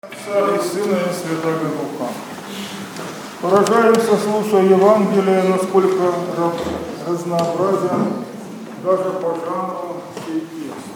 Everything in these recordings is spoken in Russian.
Отца и Сына и Святого Духа. Поражаемся, слушая Евангелие, насколько разнообразен даже по жанру сей текст.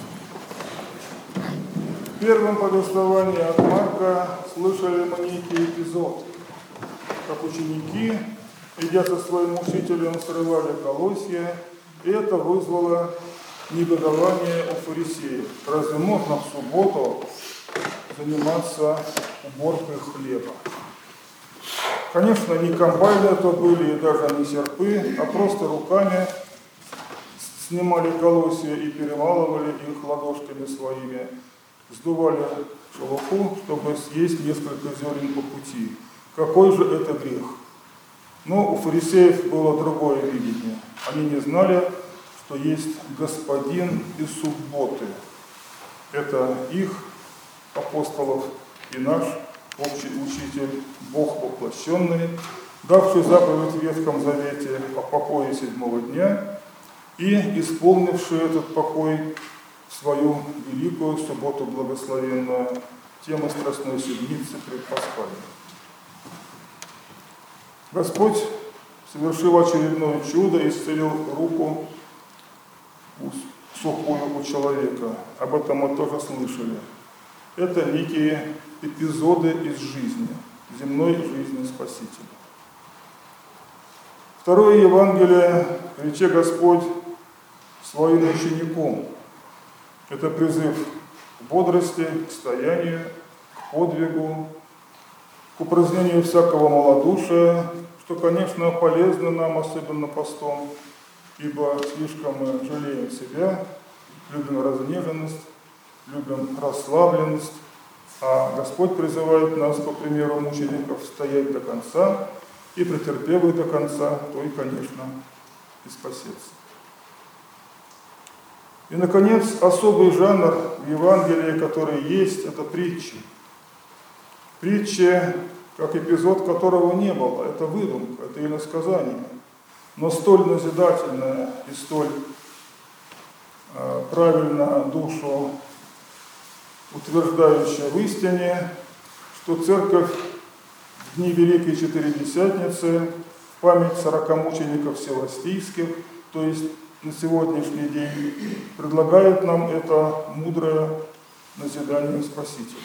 В первом повествовании от Марка слышали мы некий эпизод, как ученики, идя со своим учителем, срывали колосья, и это вызвало негодование у фарисеев. Разве можно в субботу заниматься уборкой хлеба? Конечно, не комбайны это были, и даже не серпы, а просто руками снимали колосья и перемалывали их ладошками своими, сдували шелуху, чтобы съесть несколько зерен по пути. Какой же это грех? Но у фарисеев было другое видение. Они не знали, что есть Господин и субботы. Это их апостолов и наш общий учитель, Бог воплощенный, давший заповедь в Ветхом Завете о покое седьмого дня и исполнивший этот покой в свою великую субботу благословенную, тему Страстной Седмицы предпасхальной. Господь совершил очередное чудо, исцелил руку сухую у человека. Об этом мы тоже слышали. Это некие эпизоды из жизни, земной жизни Спасителя. Второе Евангелие, рече Господь своим ученикам. Это призыв к бодрости, к стоянию, к подвигу, к упразднению всякого малодушия, что, конечно, полезно нам, особенно постом, ибо слишком мы жалеем себя, любим разнеженность, любим расслабленность, а Господь призывает нас, по примеру мучеников, стоять до конца, и претерпев их до конца, то и, конечно, и спасется. И, наконец, особый жанр в Евангелии, который есть, это притчи. Притчи, как эпизод которого не было, это выдумка, это иносказание, но столь назидательное и столь правильно душу утверждающая в истине, что Церковь в дни Великой Четыредесятницы в память 40 мучеников севастийских, то есть на сегодняшний день, предлагает нам это мудрое назидание Спасителя.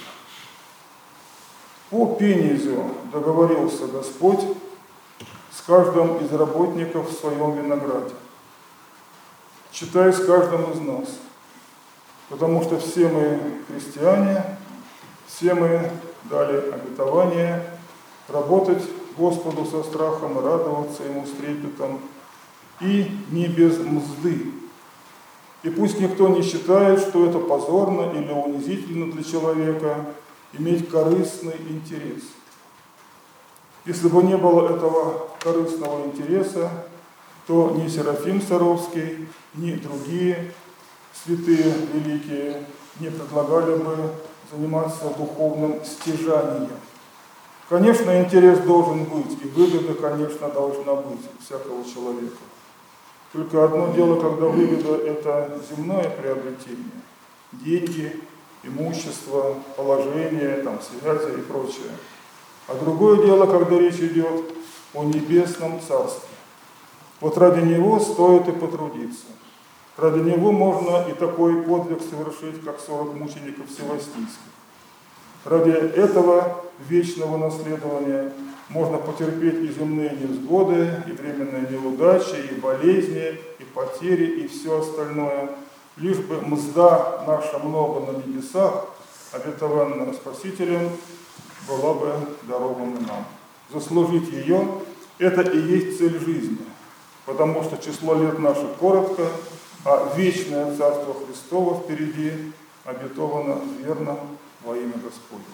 По пенизю договорился Господь с каждым из работников в своем винограде, читай с каждым из нас. Потому что все мы христиане, все мы дали обетование работать Господу со страхом, радоваться Ему с трепетом и не без мзды. И пусть никто не считает, что это позорно или унизительно для человека иметь корыстный интерес. Если бы не было этого корыстного интереса, то ни Серафим Саровский, ни другие святые великие не предлагали бы заниматься духовным стяжанием. Конечно, интерес должен быть, и выгода, конечно, должна быть у всякого человека. Только одно дело, когда выгода – это земное приобретение, деньги, имущество, положение, связи и прочее. А другое дело, когда речь идет о небесном царстве. Вот ради него стоит и потрудиться. Ради него можно и такой подвиг совершить, как 40 мучеников севастийских. Ради этого вечного наследования можно потерпеть и земные невзгоды, и временные неудачи, и болезни, и потери, и все остальное. Лишь бы мзда наша много на небесах, обетованная Спасителем, была бы дарована нам. Заслужить ее – это и есть цель жизни, потому что число лет наших коротко, а вечное Царство Христово впереди обетовано верно во имя Господне.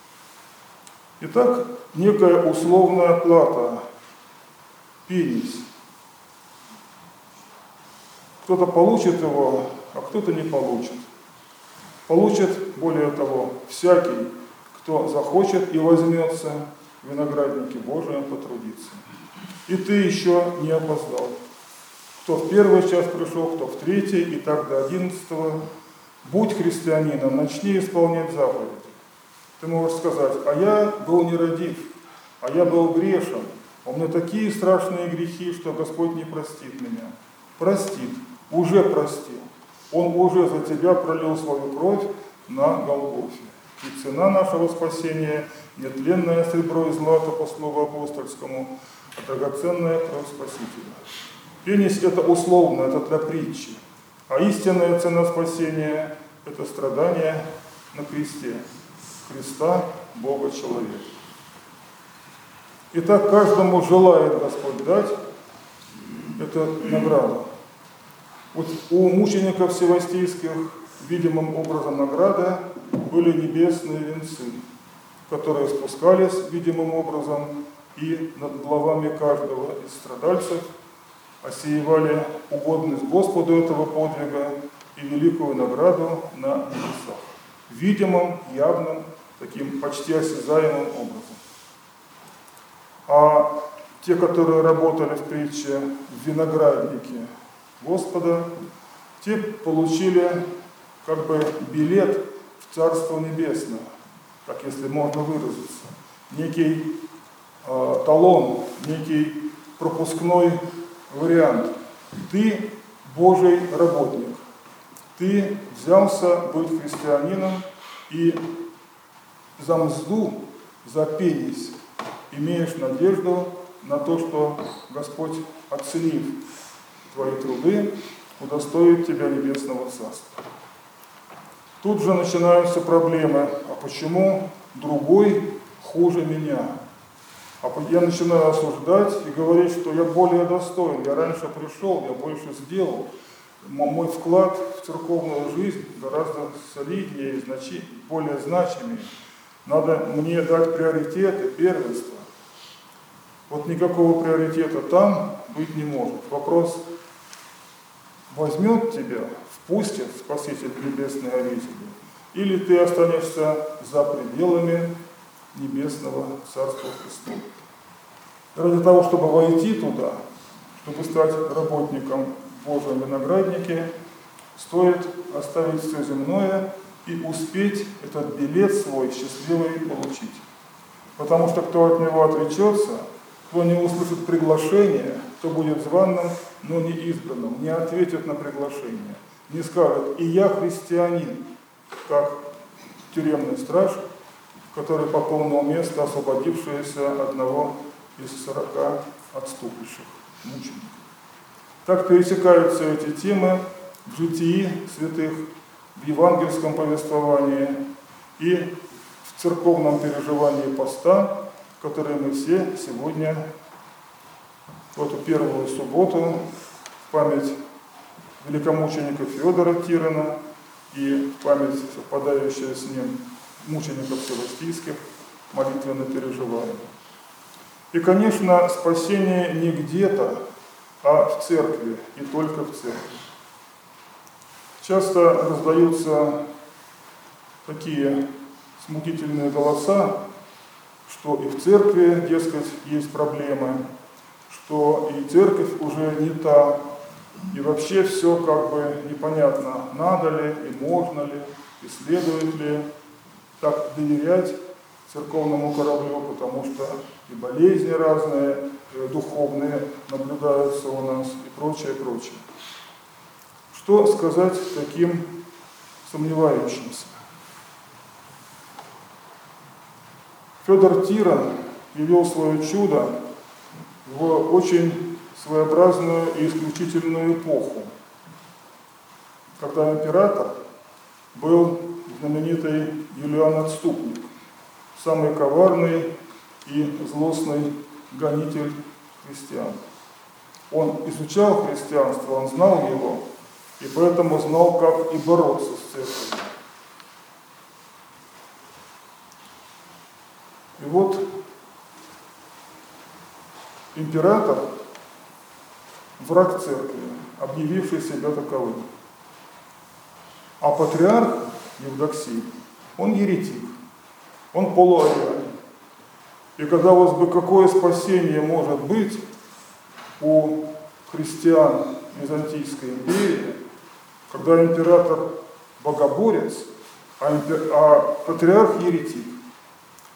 Итак, некая условная плата, пенись. Кто-то получит его, а кто-то не получит. Получит, более того, всякий, кто захочет и возьмется в винограднике Божием потрудиться. И ты еще не опоздал. Кто в первый час пришел, кто в третий, и так до 11. Будь христианином, начни исполнять заповеди. Ты можешь сказать: а я был нерадив, а я был грешен, у меня такие страшные грехи, что Господь не простит меня. Простит, уже простил. Он уже за тебя пролил свою кровь на Голгофе. И цена нашего спасения — нетленное серебро и злато, по слову апостольскому, а драгоценная кровь Спасителя. Пенись — это условно, это для притчи. А истинная цена спасения — это страдание на кресте. Христа, Бога, человека. Итак, каждому желает Господь дать эту награду. Вот у мучеников севастийских видимым образом награды были небесные венцы, которые спускались видимым образом и над головами каждого из страдальцев осеивали угодность Господу этого подвига и великую награду на небесах. Видимым, явным, таким почти осязаемым образом. А те, которые работали в притче в винограднике Господа, те получили как бы билет в Царство Небесное, так если можно выразиться, некий талон, некий пропускной вариант. Ты Божий работник, ты взялся быть христианином и за мзду, за пенись имеешь надежду на то, что Господь, оценив твои труды, удостоит тебя небесного царства. Тут же начинаются проблемы. А почему другой хуже меня? А я начинаю осуждать и говорить, что я более достоин, я раньше пришел, я больше сделал. Мой вклад в церковную жизнь гораздо солиднее и более значимее. Надо мне дать приоритеты, первенство. Вот никакого приоритета там быть не может. Вопрос: возьмет тебя, впустит Спаситель в небесные обители, или ты останешься за пределами небесного Царства Христова. Ради того, чтобы войти туда, чтобы стать работником в Божьем винограднике, стоит оставить все земное и успеть этот билет свой счастливый получить. Потому что кто от него отречется, кто не услышит приглашение, кто будет званным, но не избранным, не ответит на приглашение, не скажет: и я христианин, как тюремный страж, который пополнил место, освободившееся одного из 40 отступивших мучеников. Так пересекаются эти темы в житии святых, в евангельском повествовании и в церковном переживании поста, которые мы все сегодня, в эту первую субботу, в память великомученика Феодора Тирона и в память, совпадающая с ним, мучеников севастийских, молитвенно переживаем. И, конечно, спасение не где-то, а в церкви, и только в церкви. Часто раздаются такие смутительные голоса, что и в церкви, дескать, есть проблемы, что и церковь уже не та, и вообще все как бы непонятно, надо ли, и можно ли, и следует ли так доверять церковному кораблю, потому что и болезни разные, и духовные наблюдаются у нас, и прочее, прочее. Что сказать таким сомневающимся? Феодор Тирон явил свое чудо в очень своеобразную и исключительную эпоху, когда император был знаменитый Юлиан Отступник, самый коварный и злостный гонитель христиан. Он изучал христианство, он знал его, и поэтому знал, как и бороться с церковью. И вот император, враг церкви, объявивший себя таковым. А патриарх Евдоксий, он еретик, он полуариан. И казалось бы, какое спасение может быть у христиан Византийской империи, когда император богоборец, а патриарх еретик?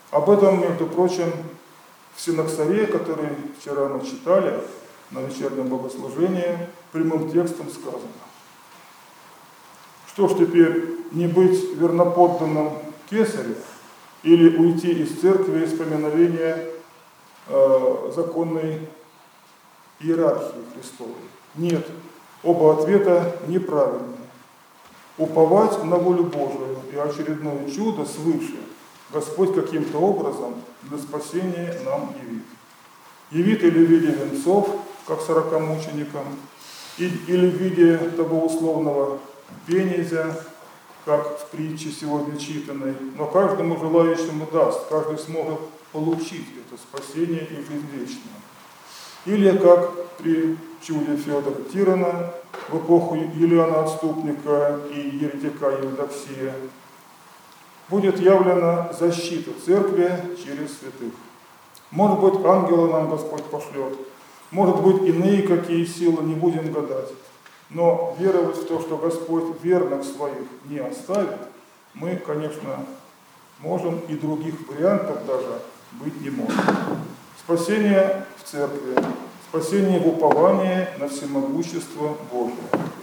Об этом, между прочим, в Синоксаре, который вчера мы читали на вечернем богослужении, прямым текстом сказано. Что ж теперь, не быть верноподданным кесарю или уйти из церкви из поминовения законной иерархии Христовой? Нет, оба ответа неправильные. Уповать на волю Божию и очередное чудо свыше Господь каким-то образом для спасения нам явит. Явит или в виде венцов, как 40 мученикам, или в виде того условного пенезя, как в притче сегодня читанной, но каждому желающему даст, каждый сможет получить это спасение и жизнь вечную. Или как при чуде Феодора Тирана в эпоху Юлиана Отступника и еретика Евдоксия будет явлена защита церкви через святых. Может быть, ангела нам Господь пошлет, может быть, иные какие силы, не будем гадать. Но веровать в то, что Господь верных своих не оставит, мы, конечно, можем, и других вариантов даже быть не может. Спасение в церкви, спасение в уповании на всемогущество Божие.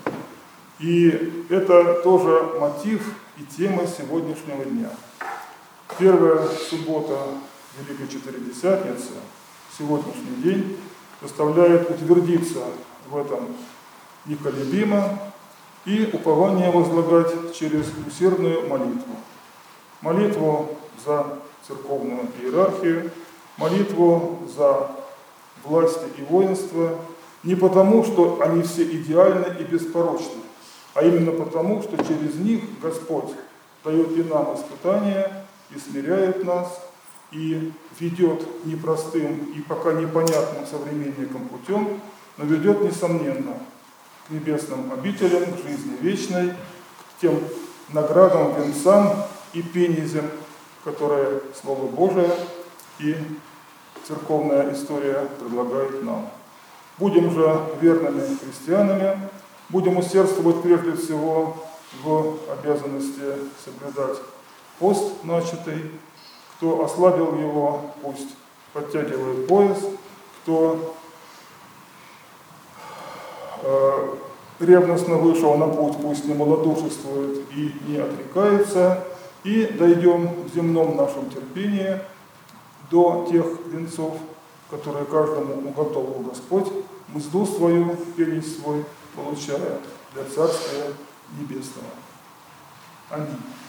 И это тоже мотив и тема сегодняшнего дня. Первая суббота Великой Четыредесятницы, сегодняшний день, заставляет утвердиться в этом неколебимо и упование возлагать через усердную молитву. Молитву за церковную иерархию, молитву за власти и воинство, не потому, что они все идеальны и беспорочны, а именно потому, что через них Господь дает и нам испытания, и смиряет нас, и ведет непростым и пока непонятным современникам путем, но ведет, несомненно, к небесным обителям, к жизни вечной, к тем наградам, венцам и пенезям, которые Слово Божие и церковная история предлагает нам. Будем же верными христианами, будем усердствовать прежде всего в обязанности соблюдать пост начатый. Кто ослабил его, пусть подтягивает пояс, кто ревностно вышел на путь, пусть не малодушествует и не отрекается, и дойдем в земном нашем терпении до тех венцов, которые каждому уготовил Господь, мзду свою, пенись свой, получая для Царствия Небесного. Аминь.